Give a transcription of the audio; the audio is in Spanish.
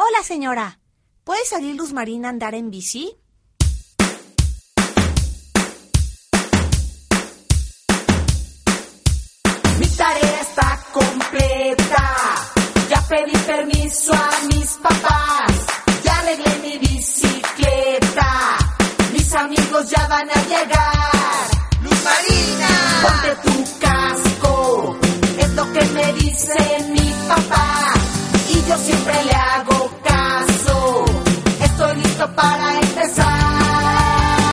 Hola, señora. ¿Puede salir Luz Marina a andar en bici? Mi tarea está completa. Ya pedí permiso a mis papás. Ya arreglé mi bicicleta. Mis amigos ya van a llegar. ¡Luz Marina! Ponte tu casco. Es lo que me dice mi papá. Y yo siempre le hago